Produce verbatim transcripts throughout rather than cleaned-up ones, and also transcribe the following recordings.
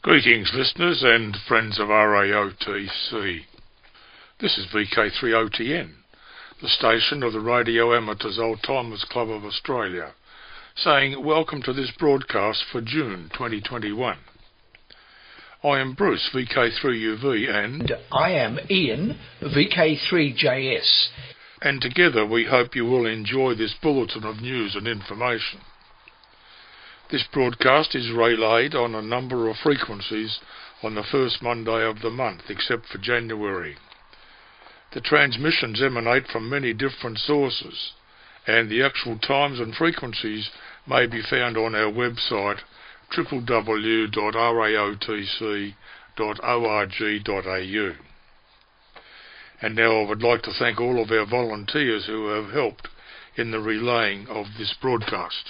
Greetings, listeners and friends of R A O T C. This is V K three O T N, the station of the Radio Amateurs Old Timers Club of Australia, saying welcome to this broadcast for June twenty twenty-one. I am Bruce, V K three U V, and... and I am Ian, V K three J S. And together we hope you will enjoy this bulletin of news and information. This broadcast is relayed on a number of frequencies on the first Monday of the month, except for January. The transmissions emanate from many different sources, and the actual times and frequencies may be found on our website w w w dot r a o t c dot org dot a u. And now I would like to thank all of our volunteers who have helped in the relaying of this broadcast.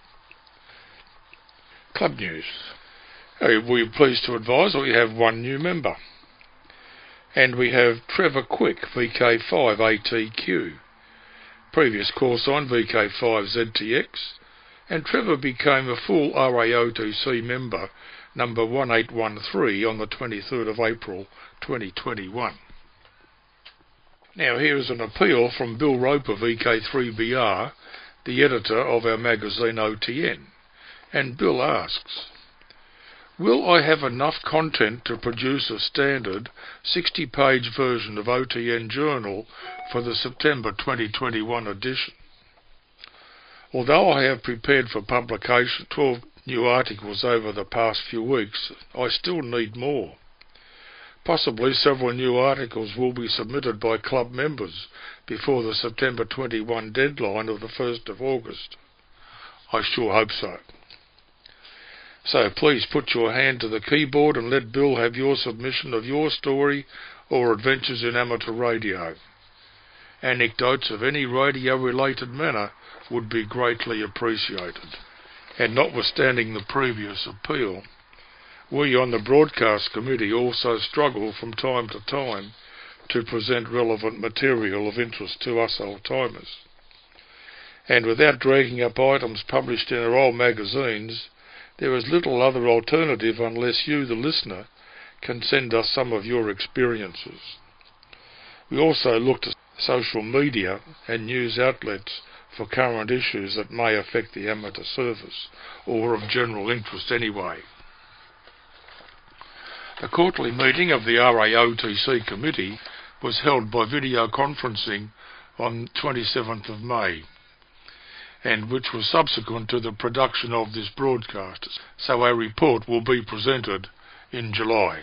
Club news. We are pleased to advise that we have one new member. And we have Trevor Quick, V K five A T Q. Previous call sign V K five Z T X. And Trevor became a full R A O T C member, number one eight one three, on the twenty-third of April twenty twenty-one. Now here is an appeal from Bill Roper, V K three B R, the editor of our magazine O T N. And Bill asks, will I have enough content to produce a standard sixty-page version of O T N Journal for the September twenty twenty-one edition? Although I have prepared for publication twelve new articles over the past few weeks, I still need more. Possibly several new articles will be submitted by club members before the September twenty-one deadline of the first of August. I sure hope so. So please put your hand to the keyboard and let Bill have your submission of your story or adventures in amateur radio. Anecdotes of any radio-related manner would be greatly appreciated. And notwithstanding the previous appeal, we on the broadcast committee also struggle from time to time to present relevant material of interest to us old-timers. And without dragging up items published in our old magazines, there is little other alternative unless you, the listener, can send us some of your experiences. We also look to social media and news outlets for current issues that may affect the amateur service, or of general interest anyway. The quarterly meeting of the R A O T C committee was held by video conferencing on twenty-seventh of May. And which was subsequent to the production of this broadcast, so our report will be presented in July.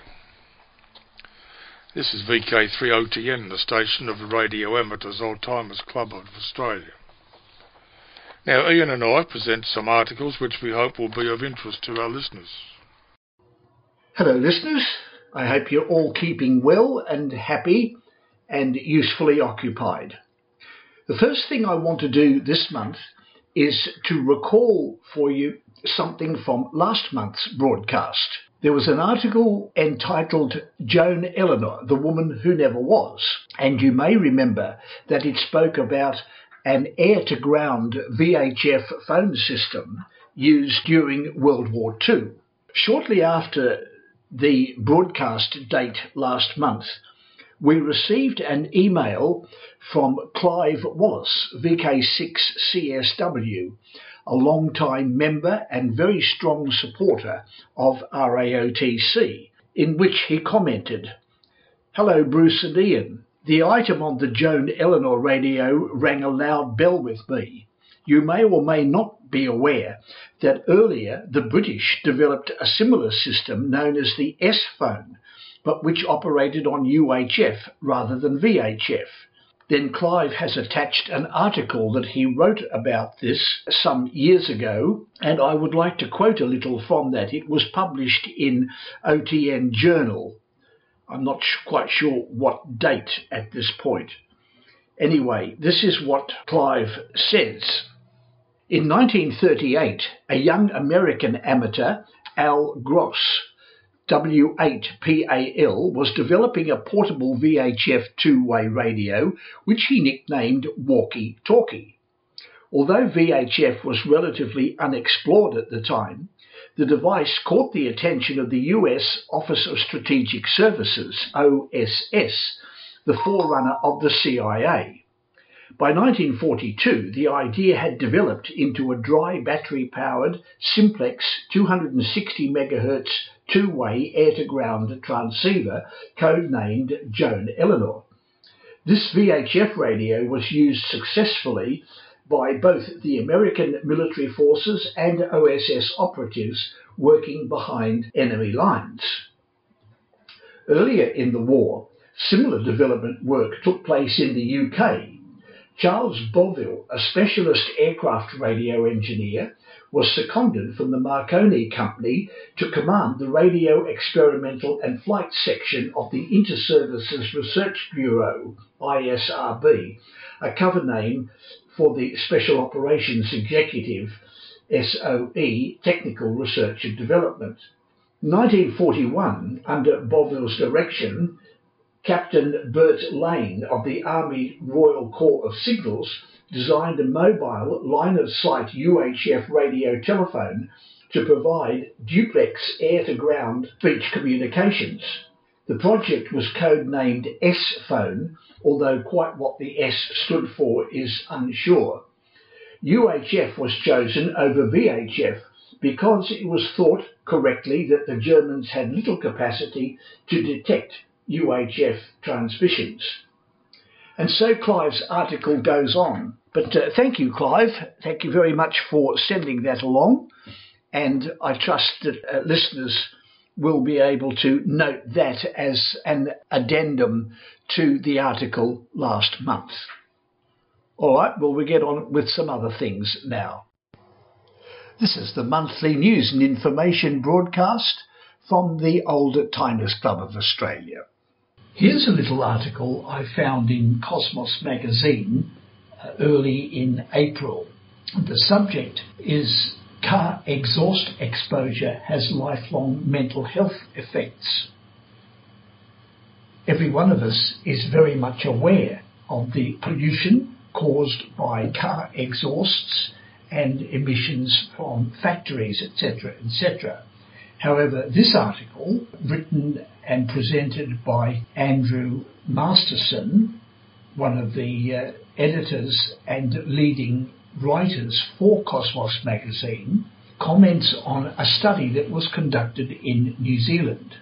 This is V K three O T N, the station of the Radio Amateurs Old Timers Club of Australia. Now Ian and I present some articles which we hope will be of interest to our listeners. Hello listeners, I hope you're all keeping well and happy and usefully occupied. The first thing I want to do this month is to recall for you something from last month's broadcast. There was an article entitled Joan Eleanor, the Woman Who Never Was, and you may remember that it spoke about an air-to-ground V H F phone system used during World War Two. Shortly after the broadcast date last month, we received an email from Clive Wallace, V K six C S W, a long-time member and very strong supporter of R A O T C, in which he commented, "Hello Bruce and Ian. The item on the Joan Eleanor radio rang a loud bell with me. You may or may not be aware that earlier the British developed a similar system known as the S phone, but which operated on U H F rather than V H F. Then Clive has attached an article that he wrote about this some years ago, and I would like to quote a little from that. It was published in O T N Journal. I'm not quite sure what date at this point. Anyway, this is what Clive says. In nineteen thirty-eight, a young American amateur, Al Gross, W eight P A L, was developing a portable V H F two-way radio, which he nicknamed Walkie Talkie. Although V H F was relatively unexplored at the time, The device caught the attention of the U S Office of Strategic Services, O S S, the forerunner of the C I A. By nineteen forty-two, the idea had developed into a dry battery-powered simplex two hundred sixty megahertz two-way air-to-ground transceiver, codenamed Joan Eleanor. This V H F radio was used successfully by both the American military forces and O S S operatives working behind enemy lines. Earlier in the war, similar development work took place in the U K. Charles Bovill, a specialist aircraft radio engineer, was seconded from the Marconi Company to command the Radio Experimental and Flight Section of the Inter-Services Research Bureau, I S R B, a cover name for the Special Operations Executive, S O E, Technical Research and Development. In nineteen forty-one, under Bovill's direction, Captain Bert Lane of the Army Royal Corps of Signals designed a mobile line-of-sight U H F radio telephone to provide duplex air-to-ground speech communications. The project was codenamed S-Phone, although quite what the S stood for is unsure. U H F was chosen over V H F because it was thought correctly that the Germans had little capacity to detect U H F transmissions. And so Clive's article goes on. But uh, thank you, Clive. Thank you very much for sending that along. And I trust that uh, listeners will be able to note that as an addendum to the article last month. All right, well, we get on with some other things now. This is the monthly news and information broadcast from the Old Timers Club of Australia. Here's a little article I found in Cosmos magazine uh, early in April. The subject is Car Exhaust Exposure Has Lifelong Mental Health Effects. Every one of us is very much aware of the pollution caused by car exhausts and emissions from factories, et cetera, et cetera. However, this article, written and presented by Andrew Masterson, one of the uh, editors and leading writers for Cosmos magazine, comments on a study that was conducted in New Zealand.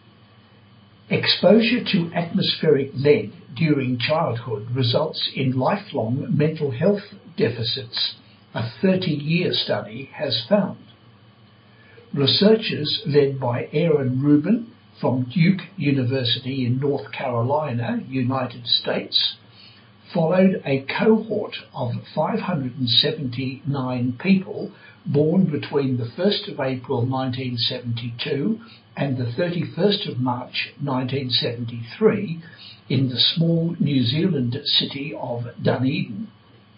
Exposure to atmospheric lead during childhood results in lifelong mental health deficits, a thirty-year study has found. Researchers led by Aaron Rubin from Duke University in North Carolina, United States, followed a cohort of five hundred seventy-nine people born between the first of April nineteen seventy-two and the thirty-first of March nineteen seventy-three in the small New Zealand city of Dunedin.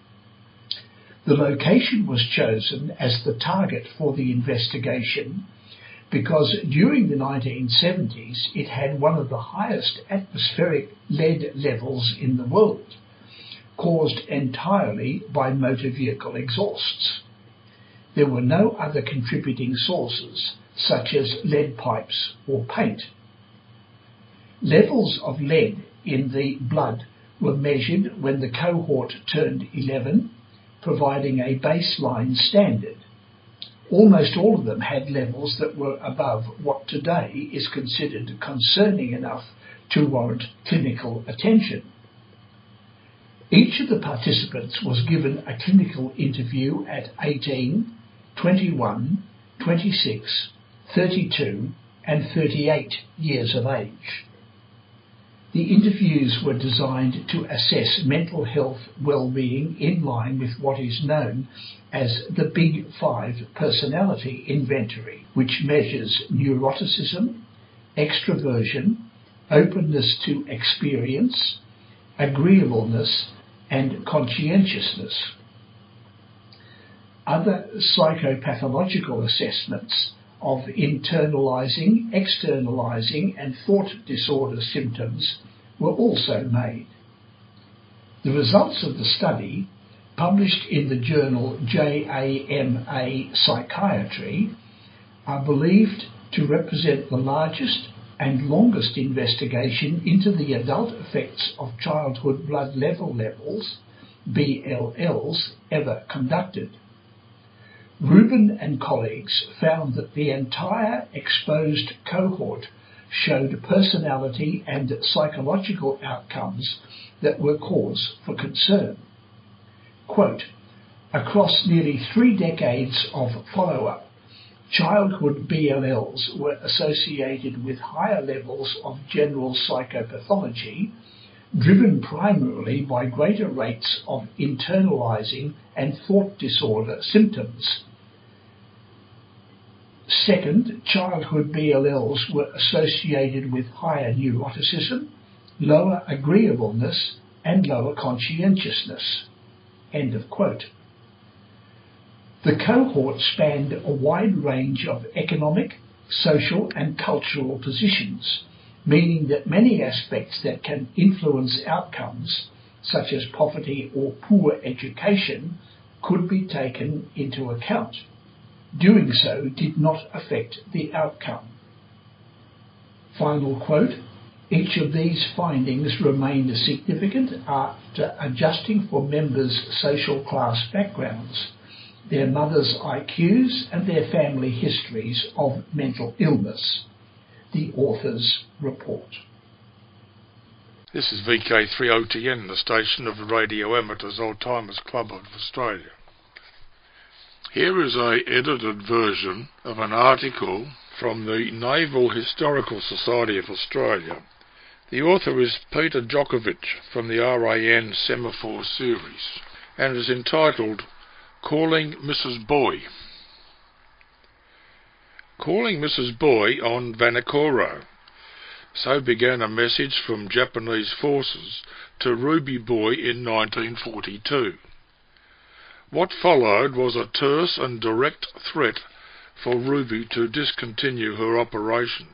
The location was chosen as the target for the investigation because during the nineteen seventies it had one of the highest atmospheric lead levels in the world, caused entirely by motor vehicle exhausts. There were no other contributing sources, such as lead pipes or paint. Levels of lead in the blood were measured when the cohort turned eleven, providing a baseline standard. Almost all of them had levels that were above what today is considered concerning enough to warrant clinical attention. Each of the participants was given a clinical interview at eighteen, twenty-one, twenty-six, thirty-two and thirty-eight years of age. The interviews were designed to assess mental health well-being in line with what is known as the Big Five personality inventory, which measures neuroticism, extroversion, openness to experience, agreeableness, and conscientiousness. Other psychopathological assessments of internalizing, externalizing, and thought disorder symptoms were also made. The results of the study, published in the journal J A M A Psychiatry, are believed to represent the largest and longest investigation into the adult effects of childhood blood level levels, B L Ls, ever conducted. Rubin and colleagues found that the entire exposed cohort showed personality and psychological outcomes that were cause for concern. Quote, across nearly three decades of follow-up, childhood B L Ls were associated with higher levels of general psychopathology, driven primarily by greater rates of internalizing and thought disorder symptoms. Second, childhood B L Ls were associated with higher neuroticism, lower agreeableness, and lower conscientiousness. End of quote. The cohort spanned a wide range of economic, social, and cultural positions, meaning that many aspects that can influence outcomes, such as poverty or poor education, could be taken into account. Doing so did not affect the outcome. Final quote, each of these findings remained significant after adjusting for members' social class backgrounds, their mothers' I Qs, and their family histories of mental illness. The authors report. This is V K three O T N, the station of the Radio Amateurs Old-Timers Club of Australia. Here is a edited version of an article from the Naval Historical Society of Australia. The author is Peter Djokovic from the R A N Semaphore series, and is entitled Calling Missus Boy. Calling Missus Boy on Vanikoro. So began a message from Japanese forces to Ruby Boy in nineteen forty-two. What followed was a terse and direct threat for Ruby to discontinue her operations.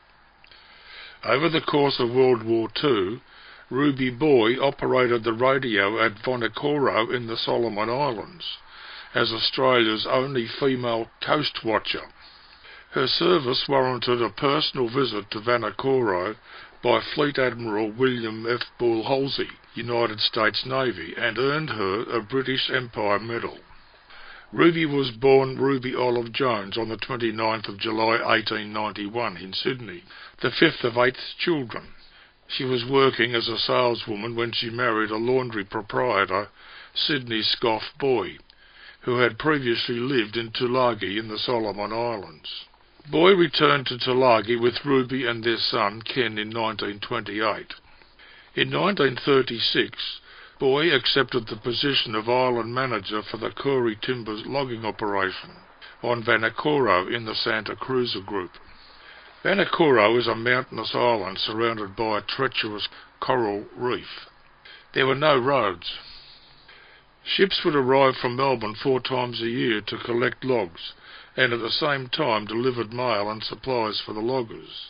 Over the course of World War Two, Ruby Boy operated the radio at Vanikoro in the Solomon Islands as Australia's only female coast watcher. Her service warranted a personal visit to Vanikoro by Fleet Admiral William F. Bull Halsey, United States Navy, and earned her a British Empire Medal. Ruby was born Ruby Olive Jones on the twenty-ninth of July eighteen ninety-one in Sydney, the fifth of eight children. She was working as a saleswoman when she married a laundry proprietor, Sidney Scoff Boy, who had previously lived in Tulagi in the Solomon Islands. Boy returned to Tulagi with Ruby and their son Ken in nineteen twenty-eight. In nineteen thirty-six, Boy accepted the position of island manager for the Koori Timbers logging operation on Vanikoro in the Santa Cruz Group. Vanikoro is a mountainous island surrounded by a treacherous coral reef. There were no roads. Ships would arrive from Melbourne four times a year to collect logs, and at the same time delivered mail and supplies for the loggers.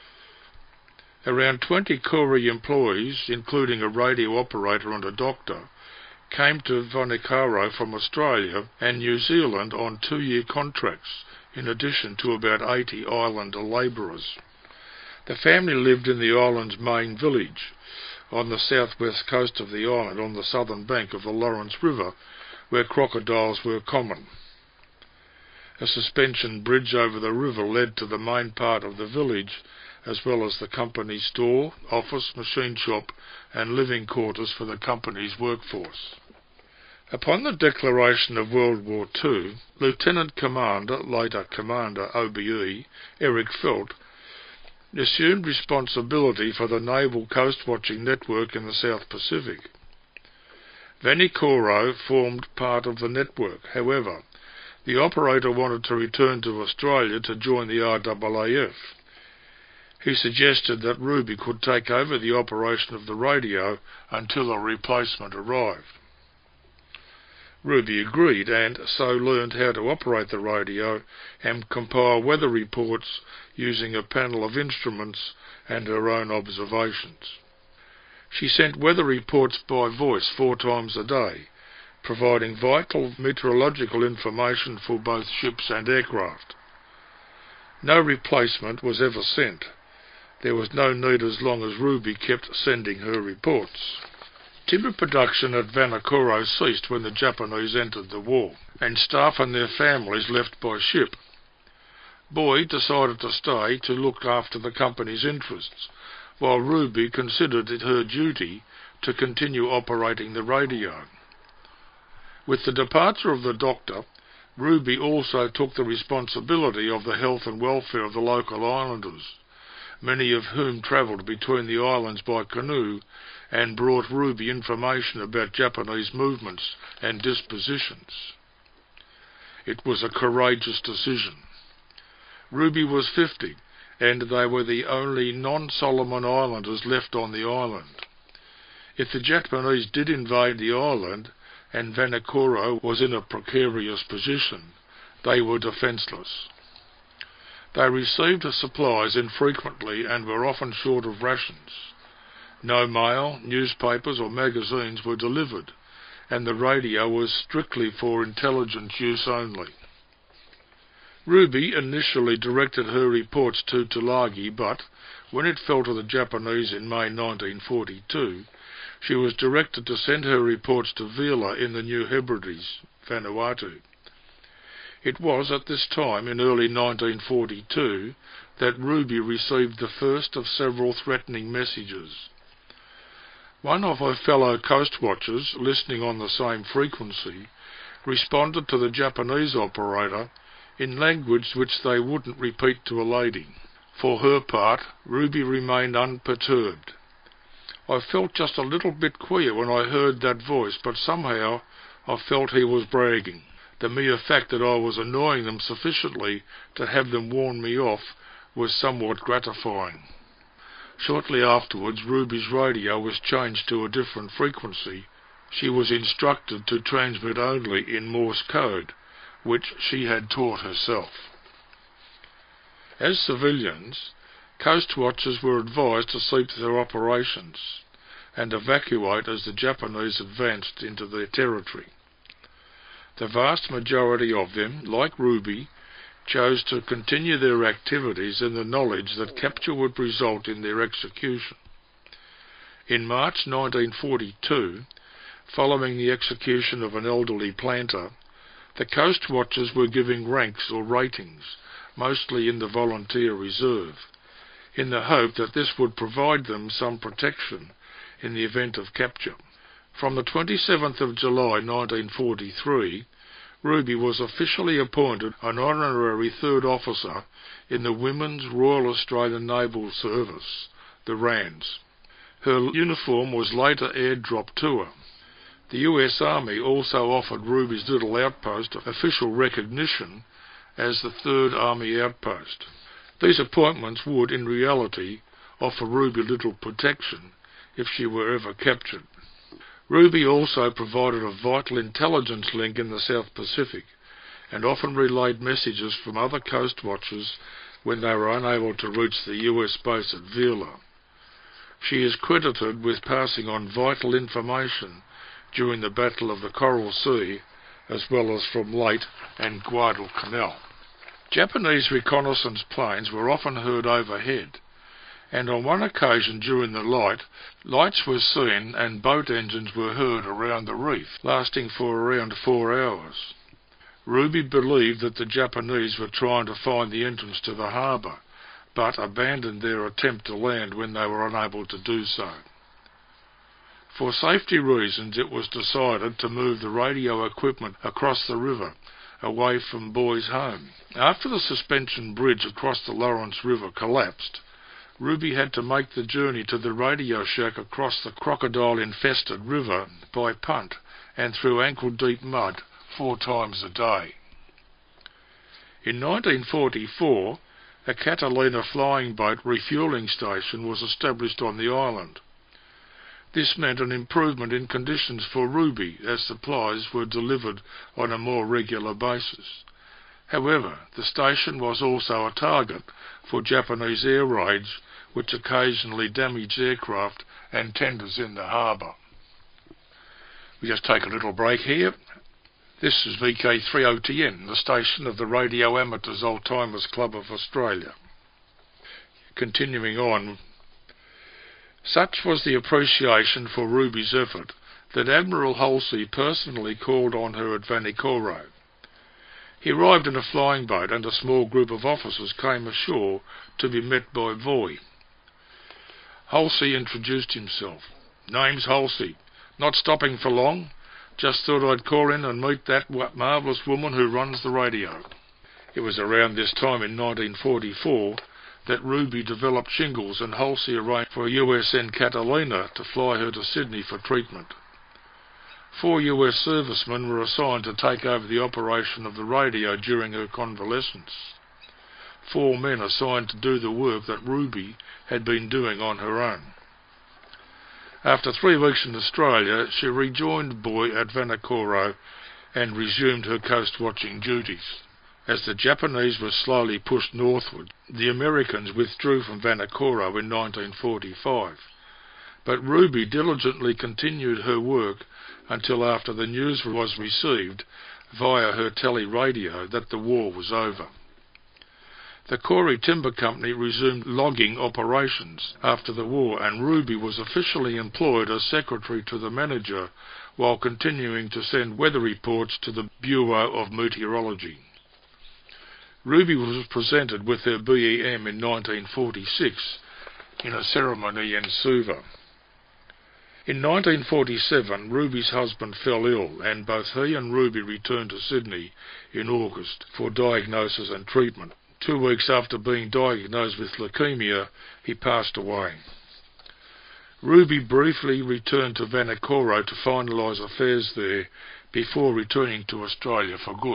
Around twenty Koori employees, including a radio operator and a doctor, came to Vanikoro from Australia and New Zealand on two-year contracts, in addition to about eighty islander labourers. The family lived in the island's main village, on the southwest coast of the island on the southern bank of the Lawrence River, where crocodiles were common. A suspension bridge over the river led to the main part of the village, as well as the company's store, office, machine shop, and living quarters for the company's workforce. Upon the declaration of World War Two, Lieutenant Commander, later Commander O B E, Eric Felt, assumed responsibility for the naval coast-watching network in the South Pacific. Vanikoro formed part of the network. However, the operator wanted to return to Australia to join the R A A F. He suggested that Ruby could take over the operation of the radio until a replacement arrived. Ruby agreed and so learned how to operate the radio and compile weather reports using a panel of instruments and her own observations. She sent weather reports by voice four times a day, providing vital meteorological information for both ships and aircraft. No replacement was ever sent. There was no need as long as Ruby kept sending her reports. Timber production at Vanikoro ceased when the Japanese entered the war, and staff and their families left by ship. Boyd decided to stay to look after the company's interests, while Ruby considered it her duty to continue operating the radio. With the departure of the doctor, Ruby also took the responsibility of the health and welfare of the local islanders, many of whom travelled between the islands by canoe and brought Ruby information about Japanese movements and dispositions. It was a courageous decision. Ruby was fifty, and they were the only non-Solomon Islanders left on the island. If the Japanese did invade the island, and Vanikoro was in a precarious position, they were defenceless. They received supplies infrequently and were often short of rations. No mail, newspapers or magazines were delivered, and the radio was strictly for intelligence use only. Ruby initially directed her reports to Tulagi, but when it fell to the Japanese in May nineteen forty-two, she was directed to send her reports to Vila in the New Hebrides, Vanuatu. It was at this time, in early nineteen forty-two, that Ruby received the first of several threatening messages. One of her fellow coast watchers, listening on the same frequency, responded to the Japanese operator in language which they wouldn't repeat to a lady. For her part, Ruby remained unperturbed. I felt just a little bit queer when I heard that voice, but somehow I felt he was bragging. The mere fact that I was annoying them sufficiently to have them warn me off was somewhat gratifying. Shortly afterwards, Ruby's radio was changed to a different frequency. She was instructed to transmit only in Morse code, which she had taught herself. As civilians, coast watchers were advised to cease their operations and evacuate as the Japanese advanced into their territory. The vast majority of them, like Ruby, chose to continue their activities in the knowledge that capture would result in their execution. In March nineteen forty-two, following the execution of an elderly planter, the coast watchers were giving ranks or ratings, mostly in the volunteer reserve, in the hope that this would provide them some protection in the event of capture. From the twenty-seventh of July nineteen forty-three, Ruby was officially appointed an honorary third officer in the Women's Royal Australian Naval Service, the R A N S. Her uniform was later airdropped to her. The U S Army also offered Ruby's little outpost official recognition as the third Army Outpost. These appointments would, in reality, offer Ruby little protection if she were ever captured. Ruby also provided a vital intelligence link in the South Pacific, and often relayed messages from other coast watchers when they were unable to reach the U S base at Vila. She is credited with passing on vital information during the Battle of the Coral Sea, as well as from Leyte and Guadalcanal. Japanese reconnaissance planes were often heard overhead, and on one occasion during the night, lights were seen and boat engines were heard around the reef, lasting for around four hours. Ruby believed that the Japanese were trying to find the entrance to the harbour, but abandoned their attempt to land when they were unable to do so. For safety reasons, it was decided to move the radio equipment across the river, away from Boy's home. After the suspension bridge across the Lawrence River collapsed, Ruby had to make the journey to the radio shack across the crocodile-infested river by punt and through ankle-deep mud four times a day. In nineteen forty-four, a Catalina flying boat refuelling station was established on the island. This meant an improvement in conditions for Ruby as supplies were delivered on a more regular basis. However, the station was also a target for Japanese air raids, which occasionally damaged aircraft and tenders in the harbour. We just take a little break here. This is V K three O T N, the station of the Radio Amateurs Old-Timers Club of Australia. Continuing on, such was the appreciation for Ruby's effort that Admiral Halsey personally called on her at Vanikoro. He arrived in a flying boat and a small group of officers came ashore to be met by Voy. Halsey introduced himself. "Name's Halsey. Not stopping for long. Just thought I'd call in and meet that marvellous woman who runs the radio." It was around this time in nineteen forty-four that Ruby developed shingles and Halsey arranged for U S N Catalina to fly her to Sydney for treatment. Four U S servicemen were assigned to take over the operation of the radio during her convalescence. Four men assigned to do the work that Ruby had been doing on her own. After three weeks in Australia, she rejoined Voy at Vanikoro and resumed her coast-watching duties. As the Japanese were slowly pushed northward, the Americans withdrew from Vanikoro in nineteen forty-five. But Ruby diligently continued her work until after the news was received via her tele-radio that the war was over. The Corey Timber Company resumed logging operations after the war, and Ruby was officially employed as secretary to the manager while continuing to send weather reports to the Bureau of Meteorology. Ruby was presented with her B E M in nineteen forty-six in a ceremony in Suva. In nineteen forty-seven, Ruby's husband fell ill, and both he and Ruby returned to Sydney in August for diagnosis and treatment. Two weeks after being diagnosed with leukaemia, he passed away. Ruby briefly returned to Vanikoro to finalise affairs there before returning to Australia for good.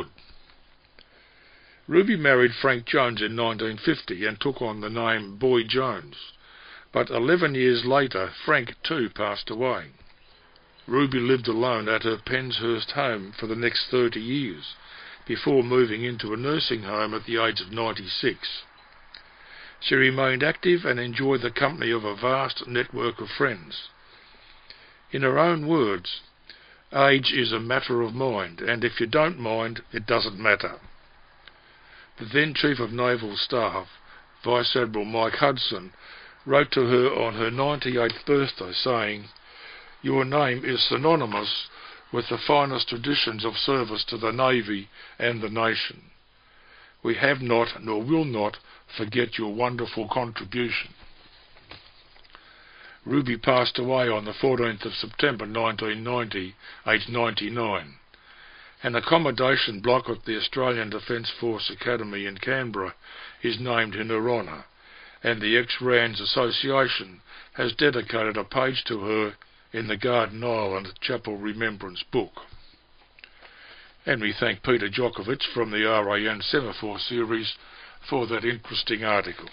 Ruby married Frank Jones in nineteen fifty and took on the name Boy Jones, but eleven years later Frank too passed away. Ruby lived alone at her Penshurst home for the next thirty years, before moving into a nursing home at the age of ninety-six. She remained active and enjoyed the company of a vast network of friends. In her own words, "Age is a matter of mind, and if you don't mind, it doesn't matter." The then Chief of Naval Staff, Vice Admiral Mike Hudson, wrote to her on her ninety-eighth birthday saying, "Your name is synonymous with the finest traditions of service to the Navy and the nation. We have not, nor will not, forget your wonderful contribution." Ruby passed away on the fourteenth of September nineteen ninety, aged ninety-nine. An accommodation block at the Australian Defence Force Academy in Canberra is named in her honour, and the Ex-Rands Association has dedicated a page to her in the Garden Island Chapel Remembrance Book. And we thank Peter Djokovic from the R A N Semaphore series for that interesting article.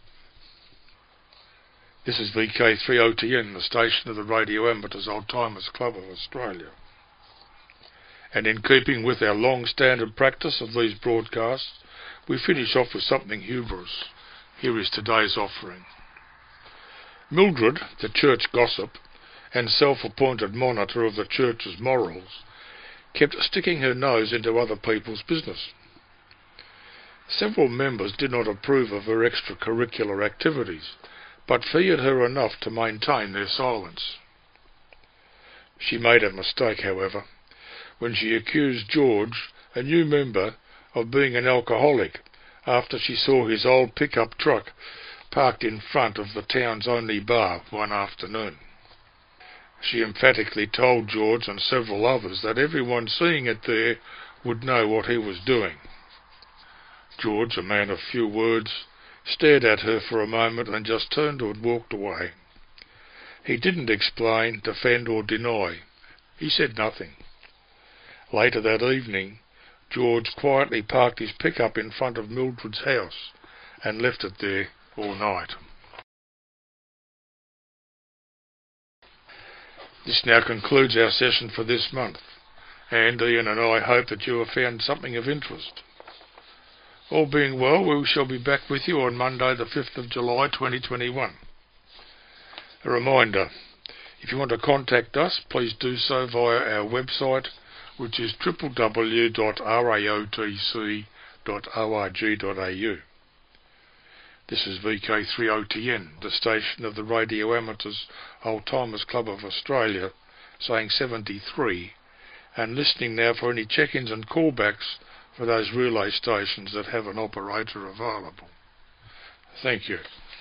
This is V K three O T N, the station of the Radio Amateurs Old-Timers Club of Australia. And in keeping with our long-standing practice of these broadcasts, we finish off with something humorous. Here is today's offering. Mildred, the church gossip, and self-appointed monitor of the church's morals, kept sticking her nose into other people's business. Several members did not approve of her extracurricular activities, but feared her enough to maintain their silence. She made a mistake, however, when she accused George, a new member, of being an alcoholic after she saw his old pickup truck parked in front of the town's only bar one afternoon. She emphatically told George and several others that everyone seeing it there would know what he was doing. George, a man of few words, stared at her for a moment and just turned and walked away. He didn't explain, defend or deny. He said nothing. Later that evening, George quietly parked his pickup in front of Mildred's house and left it there all night. This now concludes our session for this month, and Ian and I hope that you have found something of interest. All being well, we shall be back with you on Monday the fifth of July twenty twenty-one. A reminder, if you want to contact us, please do so via our website which is w w w dot r a o t c dot org dot a u. This is V K three O T N, the station of the Radio Amateurs Old Timers Club of Australia, saying seventy-three, and listening now for any check-ins and callbacks for those relay stations that have an operator available. Thank you.